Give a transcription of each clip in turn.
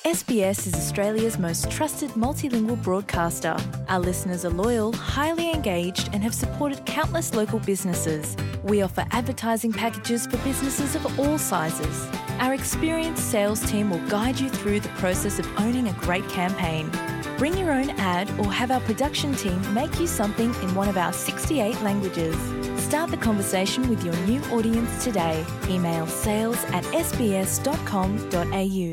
SBS is Australia's most trusted multilingual broadcaster. Our listeners are loyal, highly engaged, and have supported countless local businesses. We offer advertising packages for businesses of all sizes. Our experienced sales team will guide you through the process of owning a great campaign. Bring your own ad or have our production team make you something in one of our 68 languages. Start the conversation with your new audience today. Email sales@sbs.com.au.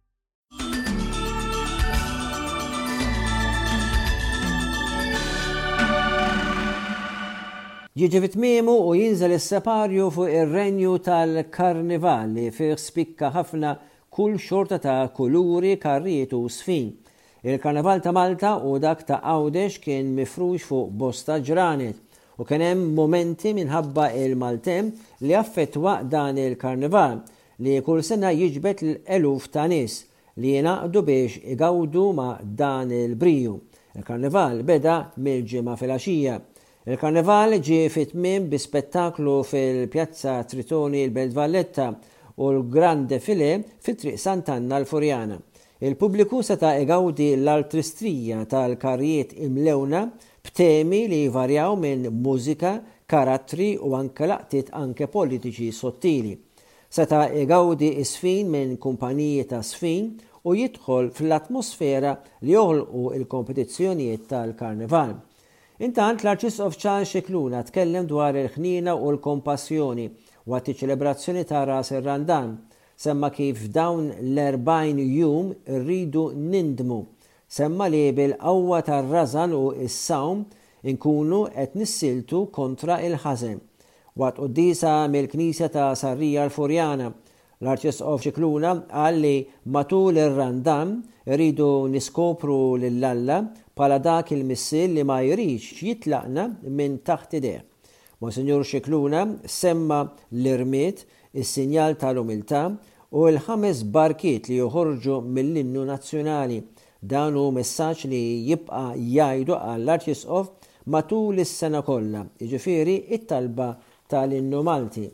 Jiġi fit-tmiemu u jinżel is-separju fuq ir-renju tal-Karnival li fih spikka ħafna kull xorta ta' kuluri, karrijiet u sfin. Il-Karnival ta' Malta u dak ta' Għawdex kien mifrux fuq bosta ġranet u kien hemm momenti minħabba il-Maltem li affettwa dan il-Karnival li kull sena jiġbed l-eluf ta' nies li jingħaqdu biex igawdu ma' dan il-briju. Il-Karnival beda mill-ġimgħa filgħaxija. Il-Karnival ġie fit-tmiem bi spettaklu fil-Pjazza Tritoni l-Belt Valletta u l-Grand Defilé fit-Triq Sant'Anna l-Furjana. Il-pubbliku seta' igawdi l-artistrija tal-karrijiet imlewna b'temi li varjaw minn mużika, karattri u anke laqtiet anke politiċi sottili. Seta' igawdi isfin minn kumpaniji ta' sfin u jidħol fl-atmosfera li joħolqu il-kompetizzjonijiet tal-Karnival. Intant l-Arċisqof Charles Scicluna tkellem dwar il-ħnina u l-kompassjoni waqt iċ-ċelebrazzjoni ta' Ras ir-Randan. Semma kif dawn l-40 jum rridu nindmu. Semma li bil-qawwa tar-rażan u s-sawm inkunu qed nissiltu kontra il-ħażen. Waqt qudiesa mill-Knisja ta' Sarrija l-Furjana, l-Arċisqof Scicluna qal li matul ir-Randan rridu niskopru lill-Alla bħala dak il-missil li ma jridx jitlaqna minn taħt idejh. Monsignor Scicluna semma l-irmiet, is-sinjal tal-umiltà u l-5 barkiet li joħorġu mill-innu nazzjonali. Dan hu messaġġ li jibqa' jgħidu għall-Arċisqof matul is-sena kollha, jiġifieri it-talba tal-innu Malti.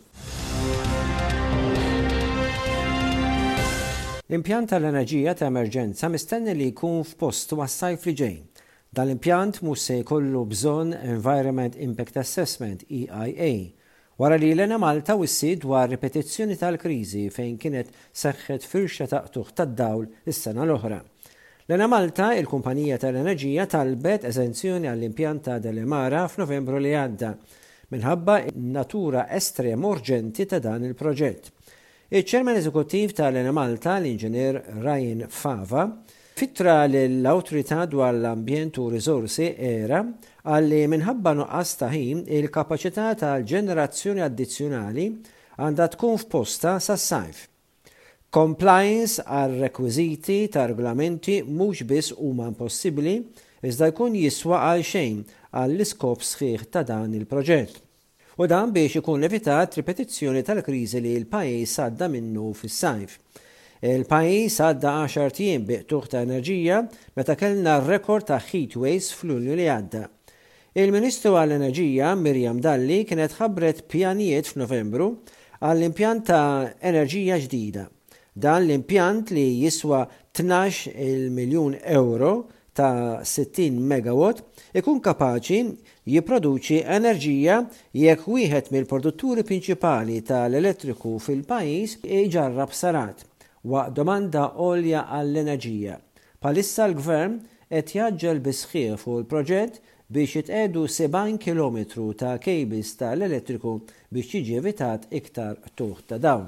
L-impjant tal-enerġija ta' emerġenza mistenni li jkun f'post was-sajf li ġej. Dan l-impjant mhux se jkollu bżonn Environment Impact Assessment (EIA). Wara li l-Ena Malta wissid dwar ripetizzjoni tal-kriżi fejn kienet seħħet firxa taqtuħ tad-dawl is-sena l-oħra. L-Ena Malta, il-kumpanija tal-enerġija, talbet eżenzjoni għall-impjant ta' Delemara f'Novembru li għadda minħabba natura estrem urġenti ta' dan il-proġett. Il-ċerman eżekuttiv tal-Ena Malta, l-Inġinier Ryan Fava, fittra l-Awtorità dwar l-Ambjent u Risorsi ERA għalli minħabba nuqqas ta' ħin il-kapaċità tal-ġenerazzjoni addizzjonali għandha tkun f'posta sas-sajf. Compliance għal rekwiżiti ta' regolamenti mhux biss huma impossibbli iżda jkun jiswa għal xejn għall-iskop sħiħ ta' dan il-proġett. U dan biex ikun evitat ripetizzjoni tal-kriżi li l-pajjiż għadda minnu fis-sajf. Il-pajjiż għadda 10 tiem biqtuħ ta' enerġija meta kellna r-rekord ta' heat waves f'Lulju li għadda. Il-Ministru għall-Enerġija Miriam Dalli kienet ħabbret pjanijiet f'Novembru għall-impjant ta' enerġija ġdida. Dan l-impjant li jiswa 12 miljun euro ta' 60 megawatt ikun kapaċi jipproduċi enerġija jekk wieħed mill-produtturi prinċipali tal-elettriku fil-pajjiż iġarrab sarat waqt domanda għolja għall-enerġija. Palissa l-Gvern qed jaġġel bisħieħ fuq il-proġett biex jitqedu 70 km ta' kejbis tal-elettriku biex jiġi evitat iktar tuħ ta' dawn.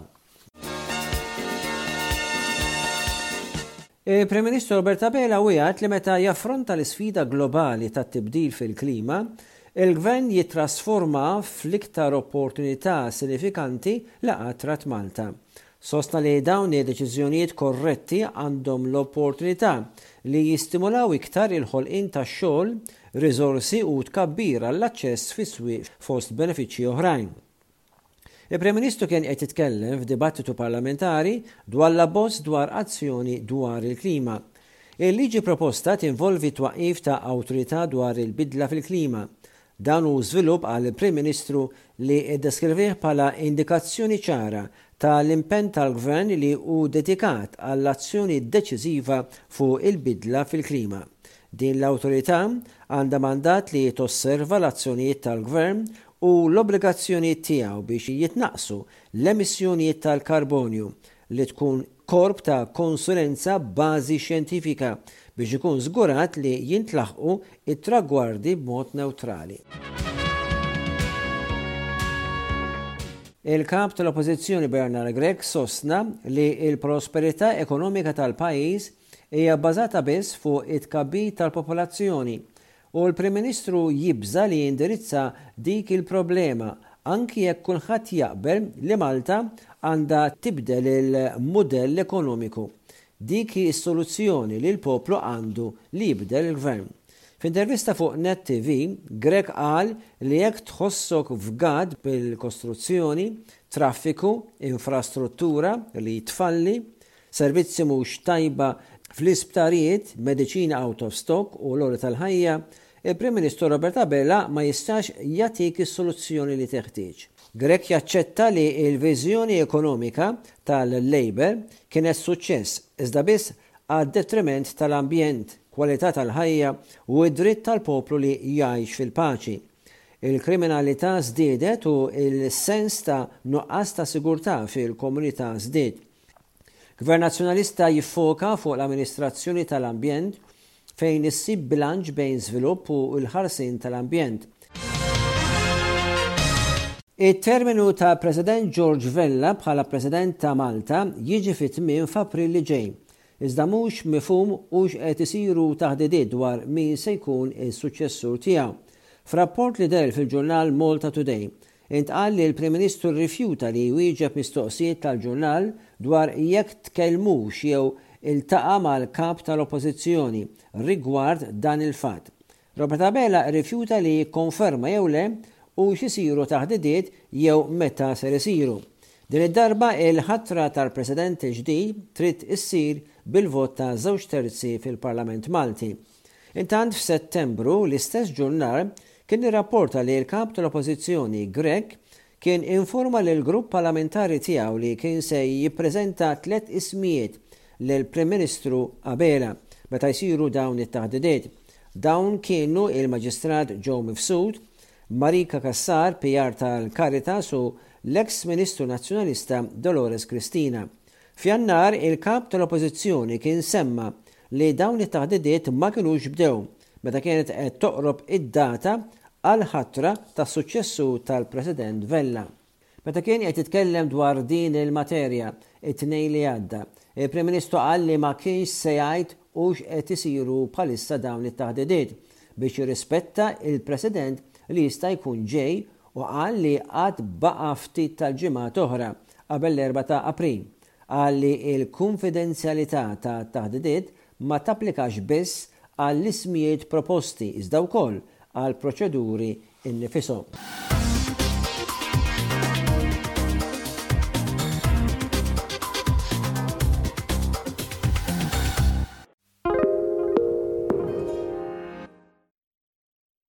Il-Prim Ministru Robert Abela wieħed li meta jaffronta l-isfida globali tat-tibdil fil-klima, il-Gvern jitrasforma fl-iktar opportunità sinifikanti li qattrat Malta. Sostna li dawn id-deċiżjonijiet korretti għandhom l-opportunità li jistimulaw iktar il-ħolqien tax-xogħol, riżorsi u tkabbir għall-aċċess fis-swieq fost benefiċċji oħrajn. Il-Prim Ministru kien qed jitkellem f'dibattitu parlamentari dwar l-abbozz dwar azzjoni dwar il-klima. Il-liġi proposta tinvolvi twaqqif ta' awtorità dwar il-bidla fil-klima. Dan hu żvilupp għal Prim Ministru li iddeskrivih bħala indikazzjoni ċara tal-impenn tal-Gvern li hu dedikat għall-azzjoni deċiżiva fuq il-bidla fil-klima. Din l-awtorità għandha mandat li tosserva l-azzjonijiet tal-Gvern u l-obbligazzjonijiet tiegħu biex jitnaqsu l-emissjonijiet tal-karbonju li tkun korp ta' konsulenza bażi xjentifika biex ikun żgurat li jintlaħqu it-tragwardi b'mod neutrali. Il-kap tal-Oppożizzjoni Bernard Grech sostna li l-prosperità ekonomika tal-pajjiż hija bbażata biss fuq it-tkabbir tal-popolazzjoni u l-Prim Ministru jibża li jindirizza dik il-problema anki jekk kulħadd jaqbel li Malta għandha tibdel il-mudell ekonomiku. Dik hi s-soluzzjoni li l-poplu għandu li jibdel il-Gvern. F'intervista fuq Net TV, Grech qal li jekk tħossok f'gad bil-kostruzzjoni, traffiku, infrastruttura li tfalli, servizzi mhux tajba fl-isptarijiet, mediċina out of stock u l-ora tal-ħajja, il-Prim Ministru Robert Abela ma jistax jagħtik is-soluzzjoni li teħtieġ. Grech jaċċetta li l-viżjoni ekonomika tal-Labour kienet suċċess iżda biss għad-detriment tal-ambjent, kwalità tal-ħajja u id-dritt tal-poplu li jgħix fil-paċi. Il-kriminalità żdiedet u il-sens ta' nuqqas ta' sigurtà fil-komunità żdied. Gvern Nazzjonalista jiffoka fuq l-amministrazzjoni tal-ambjent fejn issib bilanċ bejn żvilupp u l-ħarsin tal-ambjent. Il-terminu ta' President George Vella bħala President ta' Malta jiġi fit-tmiem f'April li ġej. Iżda mhux mifhum hux qed isiru taħdidiet dwar min se jkun is-suċċessur tiegħu. F'rapport li der fil-ġurnal Malta Today, intqal li l-Prim Ministru rrifjuta li jwieġeb mistoqsijiet tal-ġurnal dwar jekk tkellmux jew iltaqa' mal-kap tal-Oppożizzjoni rigward dan il-fatt. Robert Abela rrifjuta li jikkonferma jew le u xisiru taħdidiet jew meta ser isiru. Din id-darba il-ħatra tal-President ġdid trid issir bil-vot ta' 2/3 fil-Parlament Malti. Intant f'Settembru l-istess ġurnal kien irrapporta li l-kap tal-Oppożizzjoni Grech kien informa lil grupp parlamentari tiegħu li kien se jippreżenta 3 ismijiet lil Prim Ministru Abela meta jsiru dawn it-taħdidiet. Dawn kienu il-Maġistrat Joe Mifsud, Marika Kassar, PR tal-Caritas u l-ex Ministru Nazzjonalista Dolores Cristina. F'Jannar il-kap tal-Oppożizzjoni kien semma li dawn it-taħdidiet ma kinux bdew meta kienet qed toqrob id-data għal ħatra tas-suċċessu tal-President Vella. Meta kien qed jitkellem dwar din il-materja it-tnejn li għadda, il-Prim Ministru qal li ma kienx se jgħid hux qed isiru bħalissa dawn it-taħdidiet biex jirrispetta il-President li jista' jkun ġej u qal li għad baqa' ftit tal-ġimgħat oħra qabel l-4 ta' April. Qal li l-konfidenzjalità ta' taħdidiet ma tapplikax biss għall-ismijiet proposti iżda wkoll għall proċeduri innifisom.